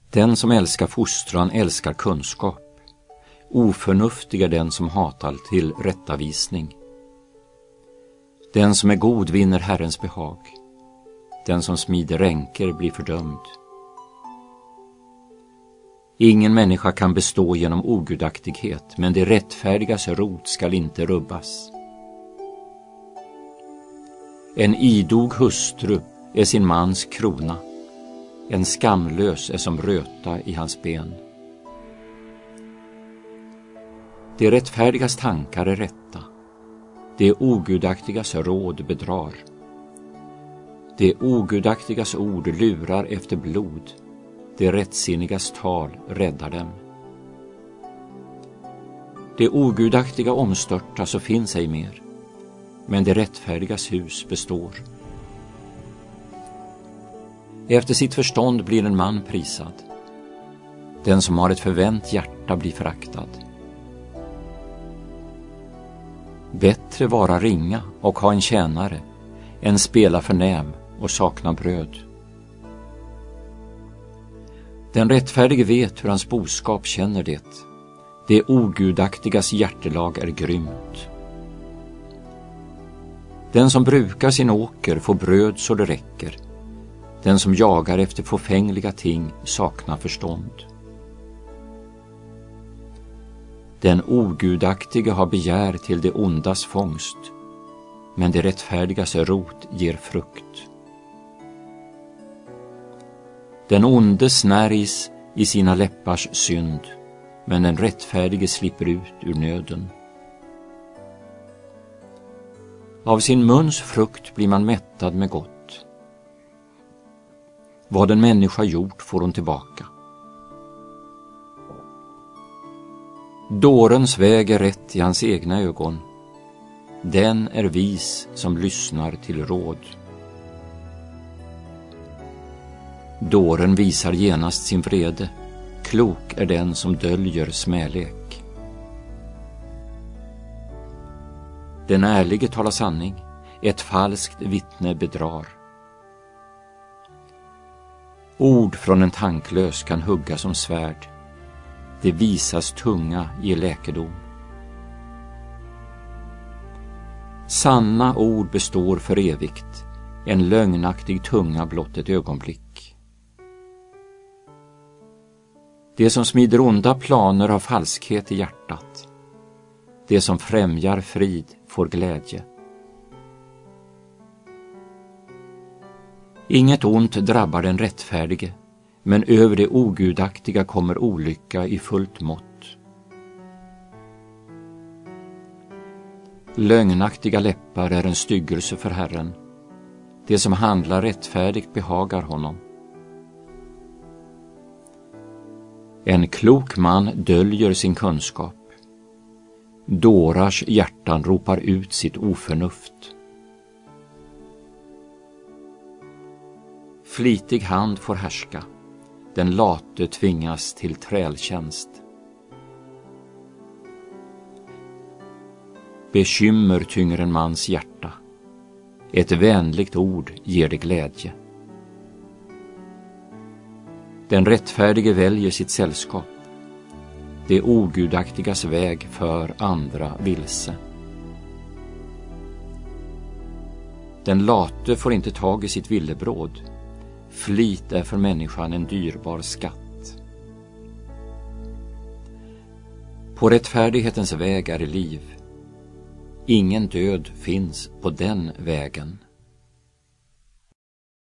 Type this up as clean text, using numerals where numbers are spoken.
Den som älskar fostran älskar kunskap. Oförnuftig är den som hatar till rättavisning. Den som är god vinner Herrens behag. Den som smider ränker blir fördömd. Ingen människa kan bestå genom ogudaktighet, men det rättfärdigas rot skall inte rubbas. En idog hustru är sin mans krona. En skamlös är som röta i hans ben. Det rättfärdigas tankar är rätta. Det ogudaktigas råd bedrar. Det ogudaktigas ord lurar efter blod. Det rättsinnigas tal räddar dem. Det ogudaktiga omstörtas och finns ej mer, men det rättfärdigas hus består. Efter sitt förstånd blir en man prisad. Den som har ett förvänt hjärta blir föraktad. Bättre vara ringa och ha en tjänare än spela förnäm och sakna bröd. Den rättfärdige vet hur hans boskap känner det. Det ogudaktigas hjärtelag är grymt. Den som brukar sin åker får bröd så det räcker. Den som jagar efter förfängliga ting saknar förstånd. Den ogudaktige har begär till det ondas fångst, men det rättfärdigas rot ger frukt. Den onde snärjs i sina läppars synd, men den rättfärdige slipper ut ur nöden. Av sin muns frukt blir man mättad med gott. Vad en människa gjort får hon tillbaka. Dårens väg är rätt i hans egna ögon. Den är vis som lyssnar till råd. Dåren visar genast sin vrede. Klok är den som döljer smälek. Den ärlige talar sanning. Ett falskt vittne bedrar. Ord från en tanklös kan hugga som svärd. Det visas tunga ger läkedom. Sanna ord består för evigt. En lögnaktig tunga blott ett ögonblick. Det som smider onda planer har falskhet i hjärtat. Det som främjar frid får glädje. Inget ont drabbar den rättfärdige, men över det ogudaktiga kommer olycka i fullt mått. Lögnaktiga läppar är en styggelse för Herren. Det som handlar rättfärdigt behagar honom. En klok man döljer sin kunskap. Dårars hjärtan ropar ut sitt oförnuft. Flitig hand får härska. Den late tvingas till trältjänst. Bekymmer tynger en mans hjärta. Ett vänligt ord ger det glädje. Den rättfärdige väljer sitt sällskap. Det ogudaktigas väg för andra vilse. Den late får inte tag i sitt villebråd. Flit är för människan en dyrbar skatt. På rättfärdighetens väg är liv. Ingen död finns på den vägen.